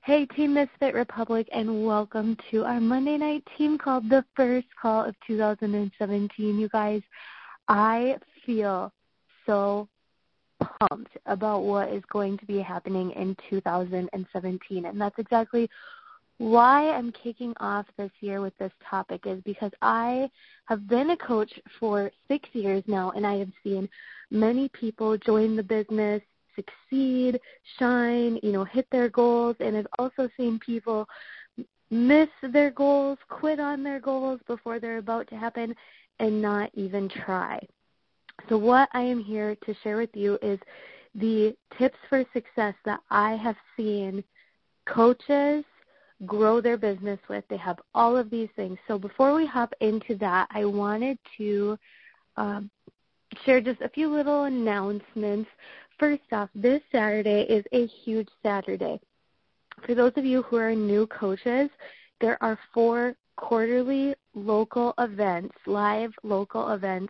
Hey, Team Misfit Republic, and welcome to our Monday night team call, the first call of 2017. You guys, I feel so pumped about what is going to be happening in 2017, and that's exactly why I'm kicking off this year with this topic, is because I have been a coach for 6 years now, and I have seen many people join the business, succeed, shine, hit their goals, and I've also seen people miss their goals, quit on their goals before they're about to happen, and not even try. So what I am here to share with you is the tips for success that I have seen coaches grow their business with. They have all of these things. So before we hop into that, I wanted to share just a few little announcements. First off, this Saturday is a huge Saturday. For those of you who are new coaches, there are 4 quarterly local events, live local events,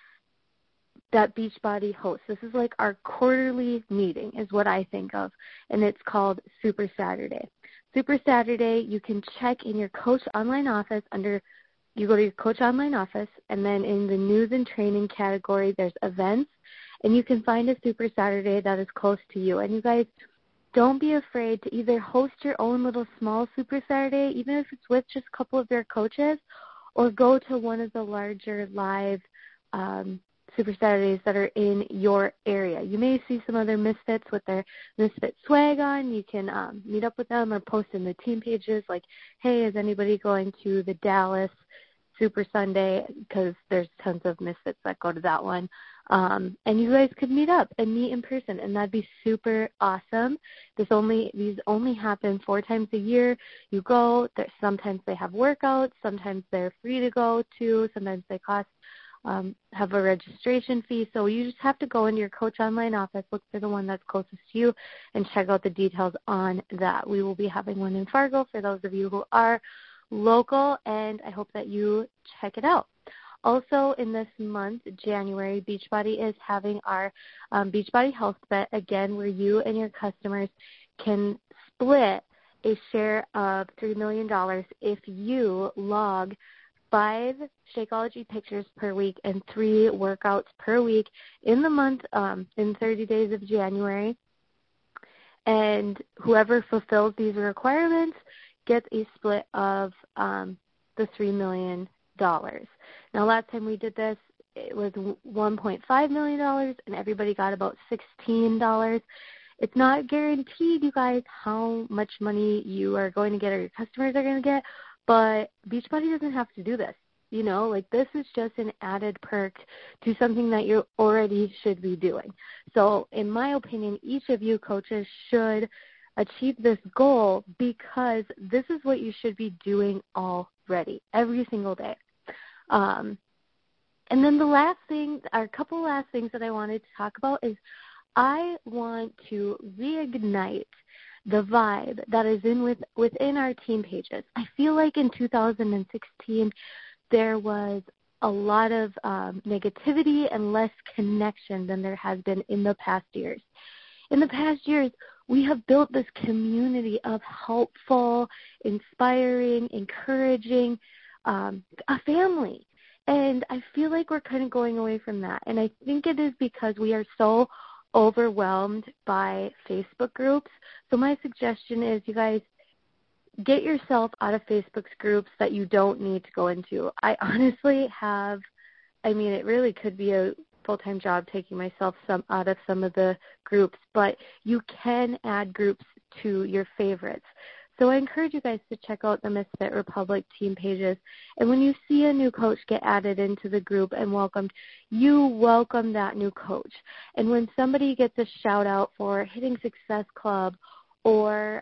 that Beachbody hosts. This is like our quarterly meeting is what I think of, and it's called Super Saturday. Super Saturday, you can check in your Coach Online office you go to your Coach Online office, and then in the news and training category, there's events, and you can find a Super Saturday that is close to you. And you guys, don't be afraid to either host your own little small Super Saturday, even if it's with just a couple of your coaches, or go to one of the larger live Super Saturdays that are in your area. You may see some other Misfits with their Misfit swag on. You can meet up with them or post in the team pages like, hey, is anybody going to the Dallas Super Sunday? Because there's tons of Misfits that go to that one. And you guys could meet up and meet in person, and that'd be super awesome. These only happen 4 times a year. You go. Sometimes they have workouts. Sometimes they're free to go to. Sometimes they have a registration fee. So you just have to go into your Coach Online office, look for the one that's closest to you, and check out the details on that. We will be having one in Fargo for those of you who are local, and I hope that you check it out. Also, in this month, January, Beachbody is having our Beachbody Health Bet, again, where you and your customers can split a share of $3 million if you log 5 Shakeology pictures per week and 3 workouts per week in the month, in 30 days of January. And whoever fulfills these requirements gets a split of the $3 million. Now, last time we did this, it was $1.5 million, and everybody got about $16. It's not guaranteed, you guys, how much money you are going to get or your customers are going to get, but Beachbody doesn't have to do this. This is just an added perk to something that you already should be doing. So in my opinion, each of you coaches should achieve this goal because this is what you should be doing already, every single day. And then the last thing, or a couple last things that I wanted to talk about is I want to reignite the vibe that is within our team pages. I feel like in 2016 there was a lot of negativity and less connection than there has been in the past years. In the past years, we have built this community of helpful, inspiring, encouraging, a family. And I feel like we're kind of going away from that. And I think it is because we are so overwhelmed by Facebook groups. So my suggestion is, you guys, get yourself out of Facebook's groups that you don't need to go into. I honestly it really could be a full-time job taking myself out of some of the groups, but you can add groups to your favorites. So I encourage you guys to check out the Misfit Republic team pages. And when you see a new coach get added into the group and welcomed, you welcome that new coach. And when somebody gets a shout-out for hitting Success Club or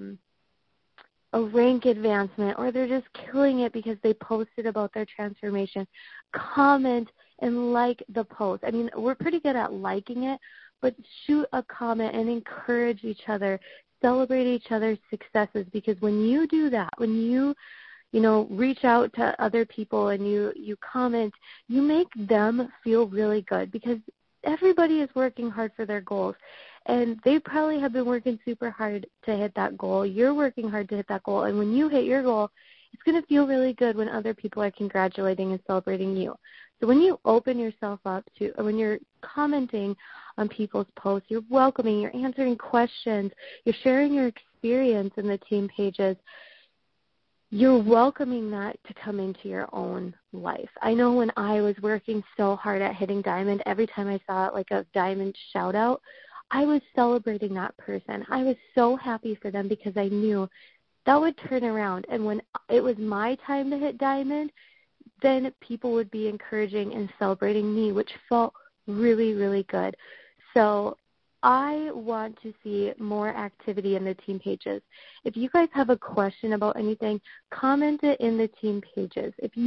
a rank advancement, or they're just killing it because they posted about their transformation, comment and like the post. We're pretty good at liking it, but shoot a comment and encourage each other. Celebrate each other's successes, because when you do that, when you reach out to other people and you comment, you make them feel really good, because everybody is working hard for their goals. And they probably have been working super hard to hit that goal. You're working hard to hit that goal. And when you hit your goal, it's going to feel really good when other people are congratulating and celebrating you. So when you open yourself up to, or when you're commenting on people's posts, you're welcoming, you're answering questions, you're sharing your experience in the team pages, you're welcoming that to come into your own life. I know when I was working so hard at hitting diamond, every time I saw like a diamond shout out, I was celebrating that person. I was so happy for them because I knew that would turn around. And when it was my time to hit diamond, then people would be encouraging and celebrating me, which felt really, really good. So I want to see more activity in the team pages. If you guys have a question about anything, comment it in the team pages. If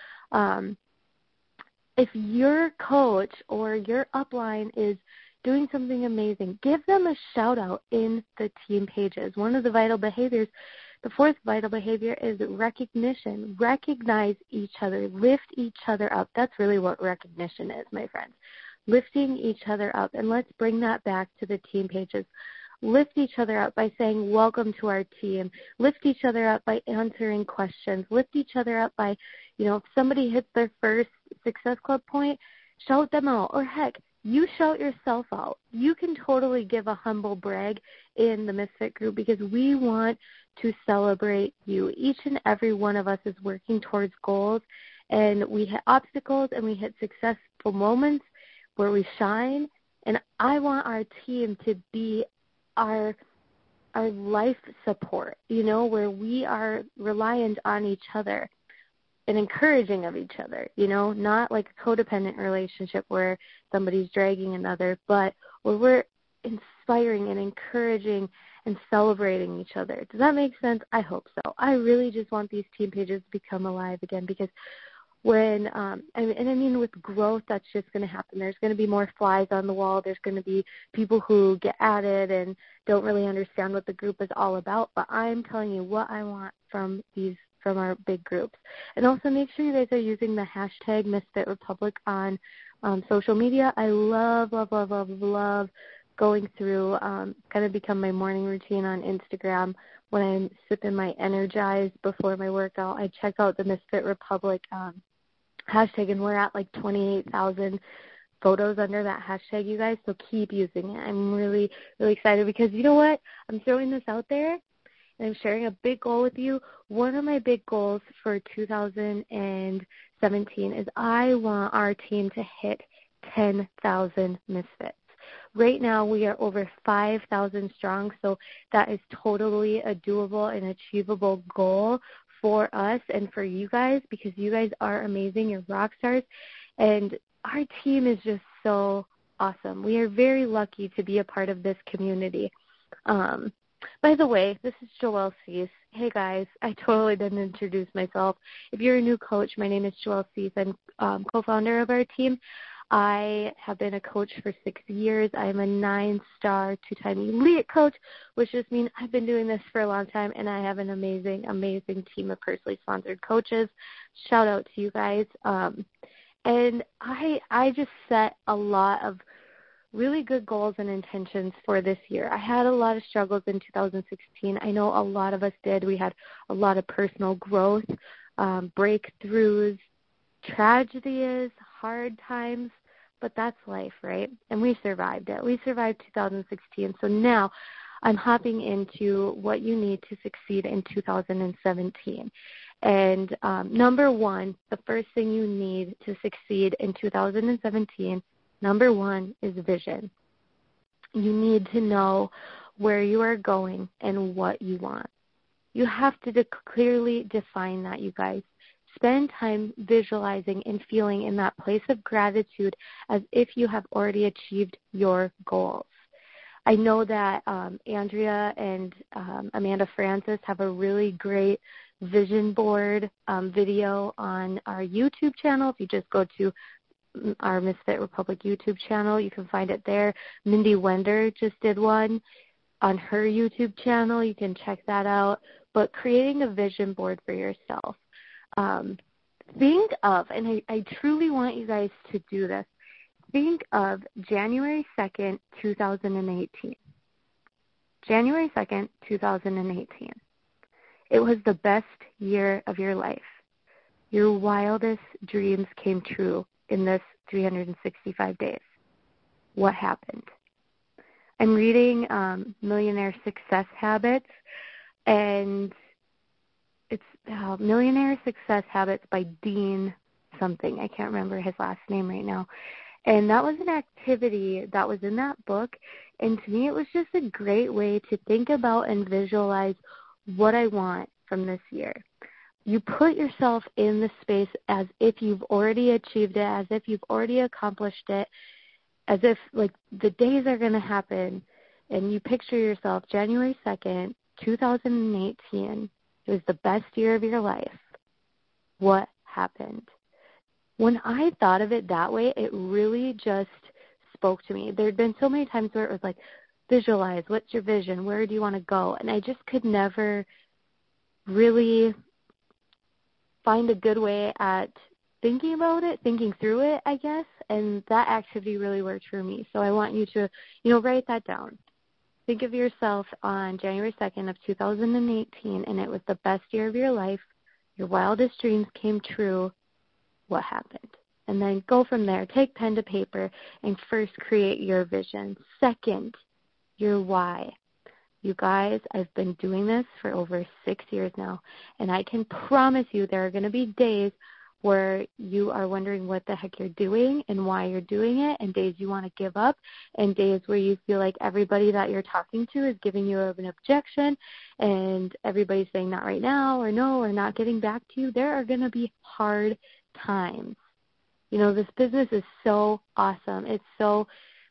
your coach or your upline is doing something amazing, give them a shout out in the team pages. One of the vital behaviors, the fourth vital behavior, is recognition. Recognize each other. Lift each other up. That's really what recognition is, my friends. Lifting each other up. And let's bring that back to the team pages. Lift each other up by saying, welcome to our team. Lift each other up by answering questions. Lift each other up by, if somebody hits their first Success Club point, shout them out. Or heck, you shout yourself out. You can totally give a humble brag in the Misfit group because we want to celebrate you. Each and every one of us is working towards goals, and we hit obstacles and we hit successful moments where we shine. And I want our team to be our life support, where we are reliant on each other and encouraging of each other, not like a codependent relationship where somebody's dragging another, but where we're inspiring and encouraging and celebrating each other. Does that make sense? I hope so. I really just want these team pages to become alive again because when, with growth, that's just going to happen. There's going to be more flies on the wall. There's going to be people who get added and don't really understand what the group is all about. But I'm telling you what I want from our big groups. And also make sure you guys are using the hashtag Misfit Republic on social media. I love, love, love, love, love going through, kind of become my morning routine on Instagram. When I'm sipping my Energize before my workout, I check out the Misfit Republic hashtag, and we're at like 28,000 photos under that hashtag, you guys, so keep using it. I'm really, really excited because you know what? I'm throwing this out there, and I'm sharing a big goal with you. One of my big goals for 2017 is I want our team to hit 10,000 Misfits. Right now, we are over 5,000 strong, so that is totally a doable and achievable goal for us and for you guys because you guys are amazing. You're rock stars, and our team is just so awesome. We are very lucky to be a part of this community. By the way, this is Joelle Cease. Hey, guys, I totally didn't introduce myself. If you're a new coach, my name is Joelle Cease. I'm co-founder of our team. I have been a coach for 6 years. I'm a 9-star, 2-time elite coach, which just means I've been doing this for a long time, and I have an amazing, amazing team of personally sponsored coaches. Shout out to you guys. And I just set a lot of really good goals and intentions for this year. I had a lot of struggles in 2016. I know a lot of us did. We had a lot of personal growth, breakthroughs, tragedies, hard times, but that's life, right? And we survived it. We survived 2016. So now I'm hopping into what you need to succeed in 2017. And number one, the first thing you need to succeed in 2017, number one, is vision. You need to know where you are going and what you want. You have to clearly define that, you guys. Spend time visualizing and feeling in that place of gratitude as if you have already achieved your goals. I know that Andrea and Amanda Francis have a really great vision board video on our YouTube channel. If you just go to our Misfit Republic YouTube channel, you can find it there. Mindy Wender just did one on her YouTube channel. You can check that out. But creating a vision board for yourself. Think of, and I truly want you guys to do this, think of January 2nd, 2018. January 2nd, 2018. It was the best year of your life. Your wildest dreams came true in this 365 days. What happened? I'm reading Millionaire Success Habits, and it's Millionaire Success Habits by Dean something. I can't remember his last name right now. And that was an activity that was in that book, and to me it was just a great way to think about and visualize what I want from this year. You put yourself in the space as if you've already achieved it, as if you've already accomplished it, as if like the days are going to happen, and you picture yourself January 2nd, 2018. It was the best year of your life. What happened? When I thought of it that way, it really just spoke to me. There had been so many times where it was like, visualize, what's your vision, where do you want to go? And I just could never really find a good way at thinking about it, thinking through it, I guess, and that activity really worked for me. So I want you to, write that down. Think of yourself on January 2nd of 2018, and it was the best year of your life. Your wildest dreams came true. What happened? And then go from there. Take pen to paper and first create your vision. Second, your why. You guys, I've been doing this for over 6 years now, and I can promise you there are going to be days where you are wondering what the heck you're doing and why you're doing it, and days you want to give up, and days where you feel like everybody that you're talking to is giving you an objection, and everybody's saying not right now or no or not getting back to you. There are going to be hard times. This business is so awesome. It's so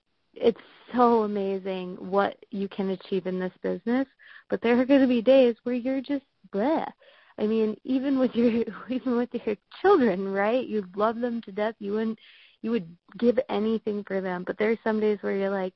amazing what you can achieve in this business, but there are going to be days where you're just bleh. I mean, even with your children, right? You love them to death. You would give anything for them, but there's some days where you're like,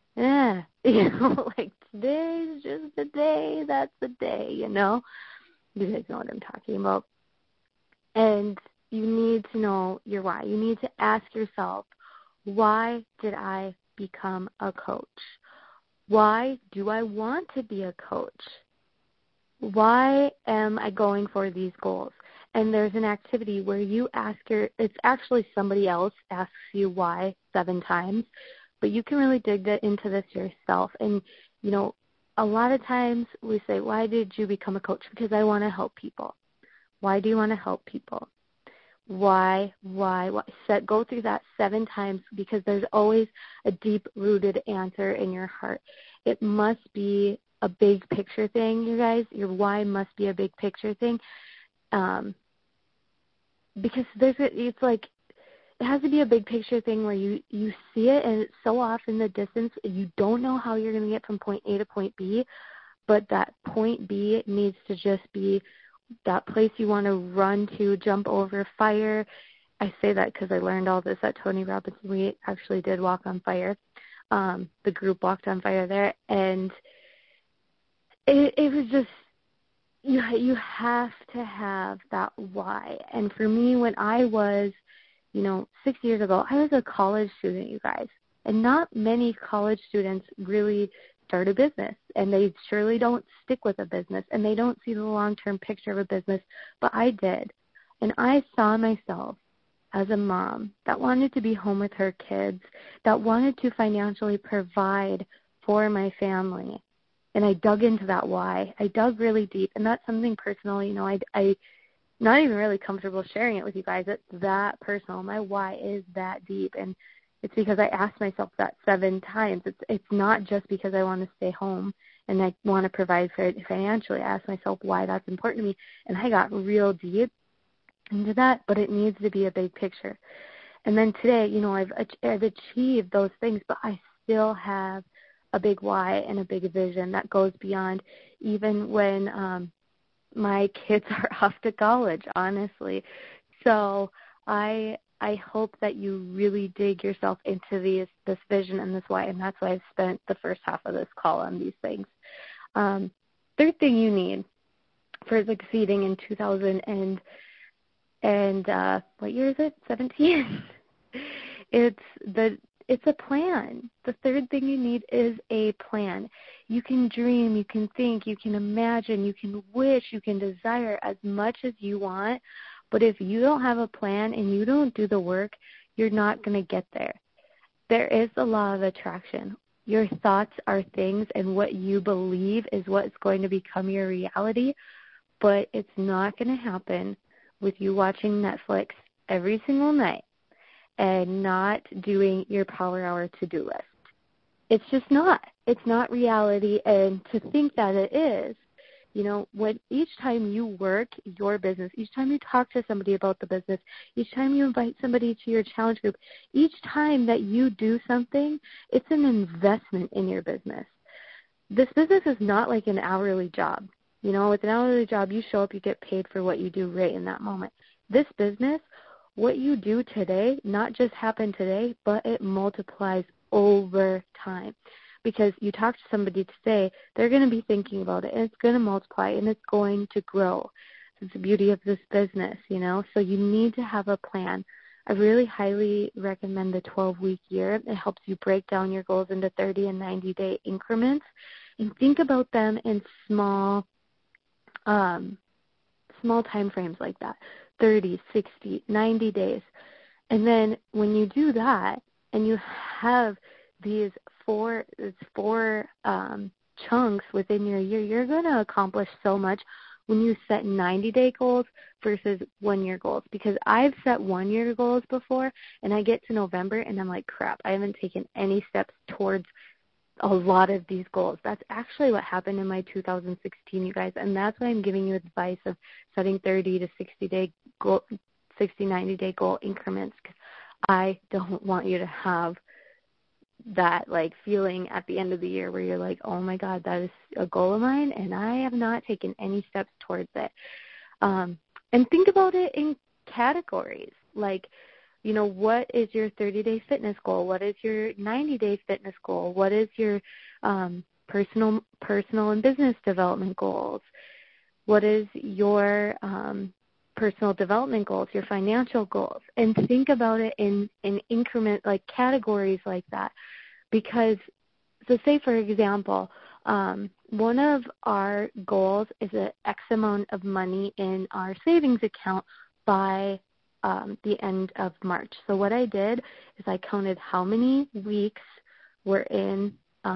like today's just the day. That's the day, You guys know what I'm talking about. And you need to know your why. You need to ask yourself, why did I become a coach? Why do I want to be a coach? Why am I going for these goals? And there's an activity where you it's actually somebody else asks you why 7 times, but you can really dig into this yourself. And, a lot of times we say, why did you become a coach? Because I want to help people. Why do you want to help people? Why? Go through that 7 times, because there's always a deep-rooted answer in your heart. It must be a big picture thing, you guys. Your why must be a big picture thing, because it has to be a big picture thing where you see it, and it's so off in the distance, you don't know how you're going to get from point A to point B, but that point B needs to just be that place you want to run to, jump over fire. I say that because I learned all this at Tony Robbins. We actually did walk on fire. The group walked on fire there, and it was just, you have to have that why. And for me, when I was, 6 years ago, I was a college student, you guys, and not many college students really start a business, and they surely don't stick with a business, and they don't see the long-term picture of a business, but I did. And I saw myself as a mom that wanted to be home with her kids, that wanted to financially provide for my family. And I dug into that why. I dug really deep, and that's something personal. I not even really comfortable sharing it with you guys. It's that personal. My why is that deep, and it's because I asked myself that 7 times. It's not just because I want to stay home and I want to provide for it financially. I asked myself why that's important to me, and I got real deep into that, but it needs to be a big picture. And then today, I've achieved those things, but I still have a big why and a big vision that goes beyond even when my kids are off to college, honestly. So I hope that you really dig yourself into this vision and this why, and that's why I've spent the first half of this call on these things. Third thing you need for succeeding in 2000 and what year is it? 17? It's a plan. The third thing you need is a plan. You can dream, you can think, you can imagine, you can wish, you can desire as much as you want, but if you don't have a plan and you don't do the work, you're not going to get there. There is the law of attraction. Your thoughts are things, and what you believe is what's going to become your reality, but it's not going to happen with you watching Netflix every single night and not doing your Power Hour to-do list. It's just not. It's not reality, and to think that it is, when each time you work your business, each time you talk to somebody about the business, each time you invite somebody to your challenge group, each time that you do something, it's an investment in your business. This business is not like an hourly job. With an hourly job, you show up, you get paid for what you do right in that moment. This business, what you do today, not just happen today, but it multiplies over time. Because you talk to somebody today, they're going to be thinking about it, and it's going to multiply, and it's going to grow. It's the beauty of this business, So you need to have a plan. I really highly recommend the 12-week year. It helps you break down your goals into 30 and 90-day increments, and think about them in small time frames like that, 30, 60, 90 days. And then when you do that, and you have these four chunks within your year, you're going to accomplish so much when you set 90-day goals versus 1-year goals. Because I've set 1-year goals before, and I get to November, and I'm like, crap, I haven't taken any steps towards a lot of these goals. That's actually what happened in my 2016, you guys, and that's why I'm giving you advice of setting 30 to 60-day goal, 60, 90-day goal increments, because I don't want you to have that feeling at the end of the year where you're like, oh my God, that is a goal of mine and I have not taken any steps towards it. And think about it in categories. What is your 30-day fitness goal? What is your 90-day fitness goal? What is your personal and business development goals? What is your personal development goals, your financial goals? And think about it in increment, categories like that. Because, so say, for example, one of our goals is an X amount of money in our savings account by the end of March. So what I did is I counted how many weeks were in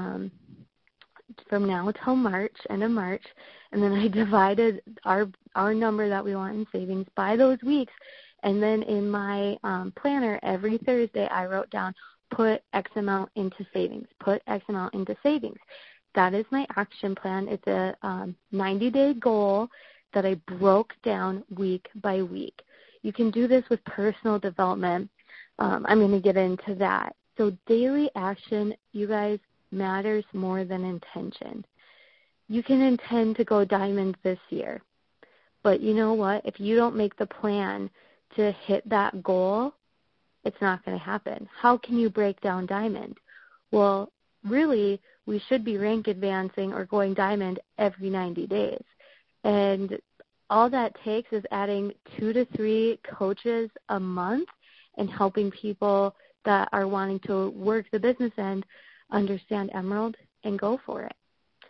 from now till March, end of March, and then I divided our number that we want in savings by those weeks. And then in my planner, every Thursday, I wrote down, put X amount into savings, put X amount into savings. That is my action plan. It's a 90-day goal that I broke down week by week. You can do this with personal development. I'm going to get into that. So daily action, you guys, matters more than intention. You can intend to go diamond this year, but you know what? If you don't make the plan to hit that goal, it's not going to happen. How can you break down diamond? Well, really, we should be rank advancing or going diamond every 90 days. And all that takes is adding 2 to 3 coaches a month and helping people that are wanting to work the business end understand Emerald and go for it.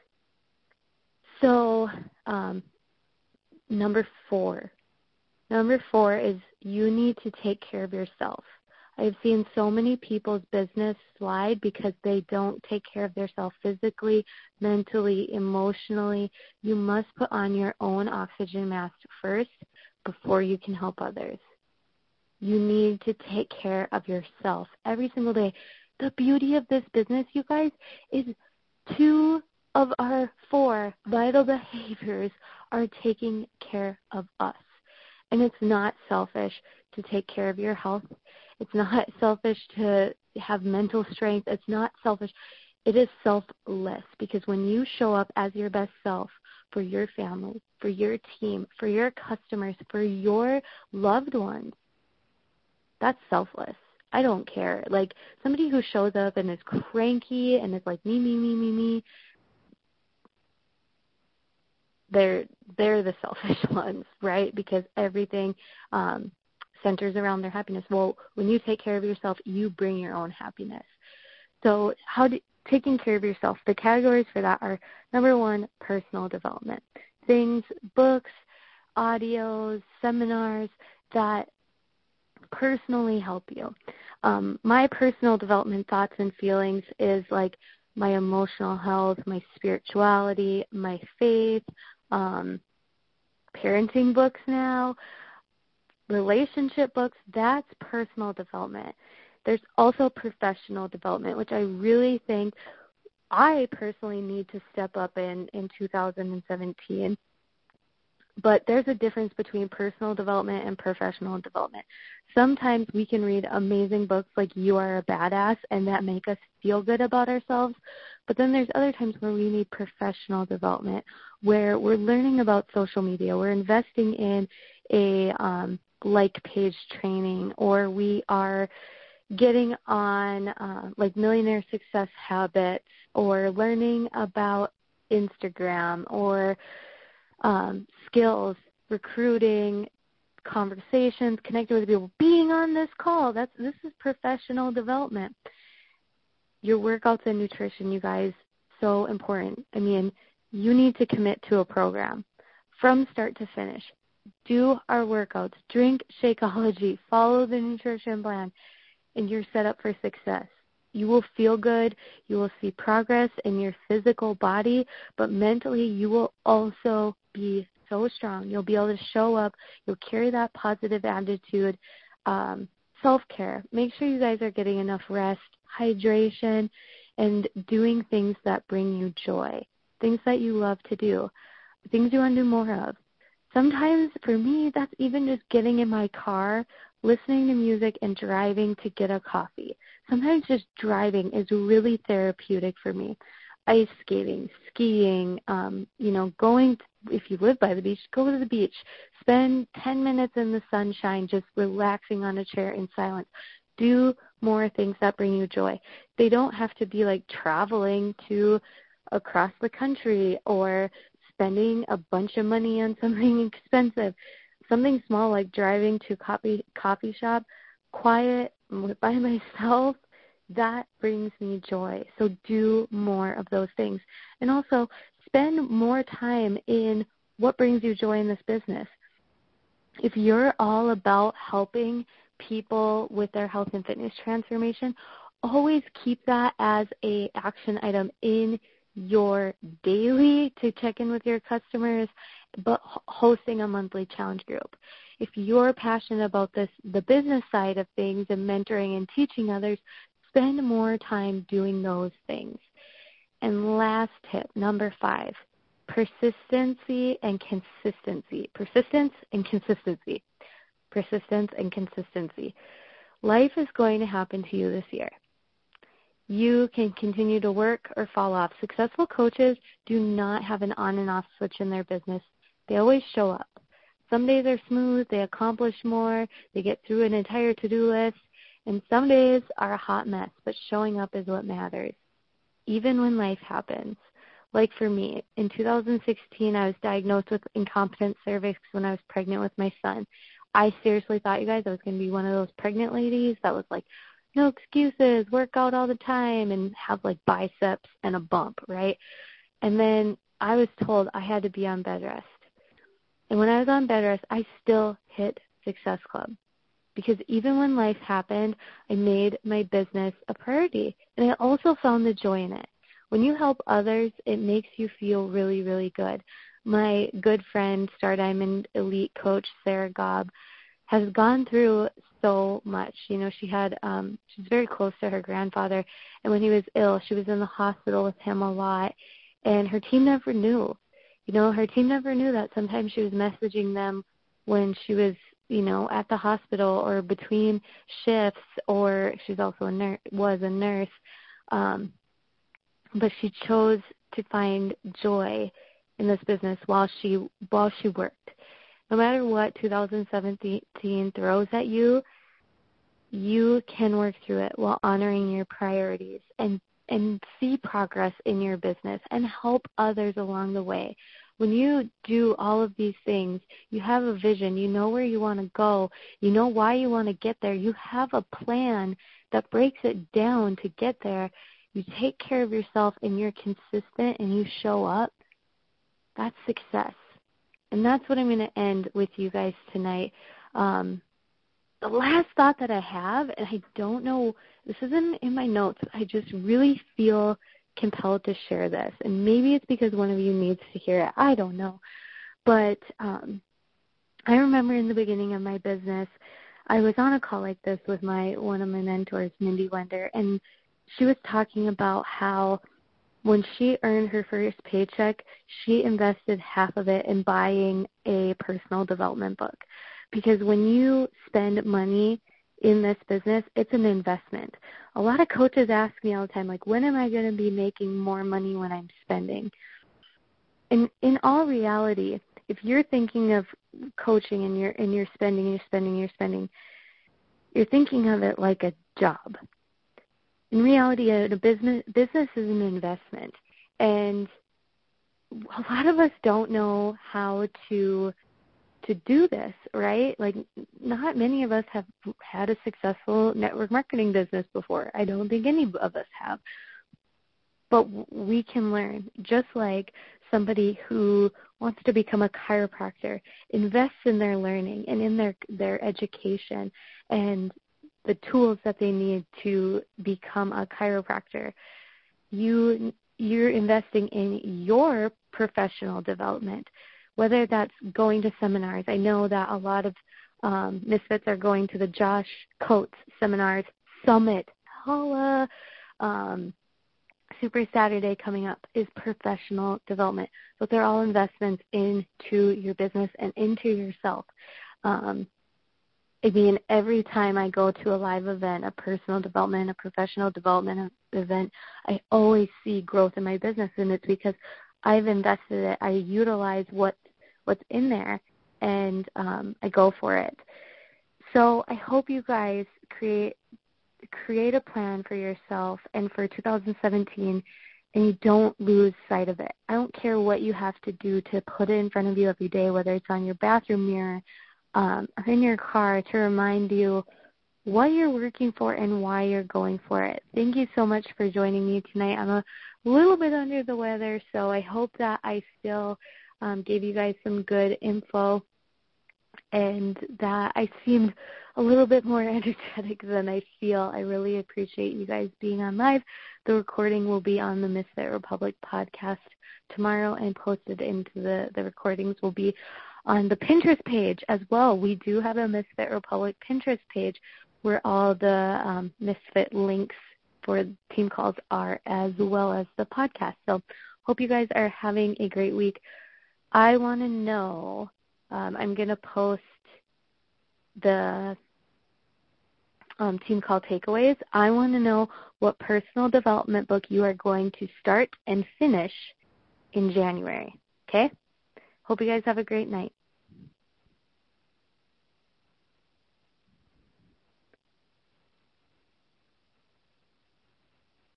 So number 4 is you need to take care of yourself. I've seen so many people's business slide because they don't take care of themselves physically, mentally, emotionally. You must put on your own oxygen mask first before you can help others. You need to take care of yourself every single day. The beauty of this business, you guys, is 2 of our 4 vital behaviors are taking care of us. And it's not selfish to take care of your health. It's not selfish to have mental strength. It's not selfish. It is selfless, because when you show up as your best self for your family, for your team, for your customers, for your loved ones, that's selfless. I don't care. Somebody who shows up and is cranky and is like me, they're the selfish ones, right? Because everything centers around their happiness. Well, when you take care of yourself, you bring your own happiness. So taking care of yourself, the categories for that are, number one, personal development. Things, books, audios, seminars that personally help you. My personal development thoughts and feelings is like my emotional health, my spirituality, my faith, parenting books now, relationship books. That's personal development. There's also professional development, which I really think I personally need to step up in 2017. But there's a difference between personal development and professional development. Sometimes we can read amazing books like You Are a Badass, and that make us feel good about ourselves. But then there's other times where we need professional development, where we're learning about social media. We're investing in a like page training, or we are getting on like Millionaire Success Habits, or learning about Instagram, or skills, recruiting, conversations, connecting with people, being on this call. This is professional development. Your workouts and nutrition, you guys, so important. I mean, you need to commit to a program from start to finish. Do our workouts, drink Shakeology, follow the nutrition plan, and you're set up for success. You will feel good. You will see progress in your physical body, but mentally you will also be so strong. You'll be able to show up. You'll carry that positive attitude. Self-care. Make sure you guys are getting enough rest, hydration, and doing things that bring you joy, things that you love to do, things you want to do more of. Sometimes, for me, that's even just getting in my car, listening to music, and driving to get a coffee. Sometimes just driving is really therapeutic for me. Ice skating, skiing, going, if you live by the beach, go to the beach. Spend 10 minutes in the sunshine just relaxing on a chair in silence. Do more things that bring you joy. They don't have to be like traveling to across the country or spending a bunch of money on something expensive. Something small like driving to a coffee shop, quiet, by myself, that brings me joy. So do more of those things. And also spend more time in what brings you joy in this business. If you're all about helping people with their health and fitness transformation, always keep that as a action item in your daily to check in with your customers, but hosting a monthly challenge group. If you're passionate about the business side of things and mentoring and teaching others, spend more time doing those things. And last tip, number 5, persistency and consistency. Persistence and consistency. Persistence and consistency. Life is going to happen to you this year. You can continue to work or fall off. Successful coaches do not have an on and off switch in their business. They always show up. Some days are smooth, they accomplish more, they get through an entire to-do list, and some days are a hot mess, but showing up is what matters, even when life happens. Like for me, in 2016, I was diagnosed with incompetent cervix when I was pregnant with my son. I seriously thought, you guys, I was going to be one of those pregnant ladies that was like, no excuses, work out all the time, and have like biceps and a bump, right? And then I was told I had to be on bed rest. And when I was on bed rest, I still hit Success Club. Because even when life happened, I made my business a priority. And I also found the joy in it. When you help others, it makes you feel really, really good. My good friend, Star Diamond Elite coach, Sarah Gobb, has gone through so much. You know, she's very close to her grandfather. And when he was ill, she was in the hospital with him a lot. And her team never knew. You know, her team never knew that sometimes she was messaging them when she was, at the hospital or between shifts, or she's also was a nurse. But she chose to find joy in this business while she worked. No matter what 2017 throws at you, you can work through it while honoring your priorities and see progress in your business and help others along the way. when you do all of these things, you have a vision, you know where you want to go, you know why you want to get there, you have a plan that breaks it down to get there, you take care of yourself and you're consistent and you show up, that's success. And that's what I'm going to end with you guys tonight. The last thought that I have, and I don't know, this isn't in my notes, I just really feel compelled to share this. And maybe it's because one of you needs to hear it. I don't know. But I remember in the beginning of my business, I was on a call like this with one of my mentors, Mindy Wender, and she was talking about how when she earned her first paycheck, she invested half of it in buying a personal development book. Because when you spend money in this business, it's an investment. A lot of coaches ask me all the time, like, when am I going to be making more money when I'm spending? And in all reality, if you're thinking of coaching and you're spending, you're thinking of it like a job. In reality, a business is an investment. And a lot of us don't know how to do this, right? Like, not many of us have had a successful network marketing business before. I don't think any of us have. But we can learn, just like somebody who wants to become a chiropractor invests in their learning and in their education and the tools that they need to become a chiropractor. You're investing in your professional development, whether that's going to seminars. I know that a lot of misfits are going to the Josh Coates seminars, Summit, Holla, Super Saturday coming up is professional development. But they're all investments into your business and into yourself. I mean, every time I go to a live event, a personal development, a professional development event, I always see growth in my business, and it's because I've invested it. I utilize what's in there, and I go for it. So I hope you guys create a plan for yourself and for 2017, and you don't lose sight of it. I don't care what you have to do to put it in front of you every day, whether it's on your bathroom mirror or in your car, to remind you what you're working for and why you're going for it. Thank you so much for joining me tonight. I'm a little bit under the weather, so I hope that I still gave you guys some good info and that I seemed a little bit more energetic than I feel. I really appreciate you guys being on live. The recording will be on the Misfit Republic podcast tomorrow and posted into the recordings will be on the Pinterest page as well. We do have a Misfit Republic Pinterest page where all the Misfit links for team calls are, as well as the podcast. So hope you guys are having a great week. I want to know, I'm going to post the team call takeaways. I want to know what personal development book you are going to start and finish in January. Okay? Hope you guys have a great night.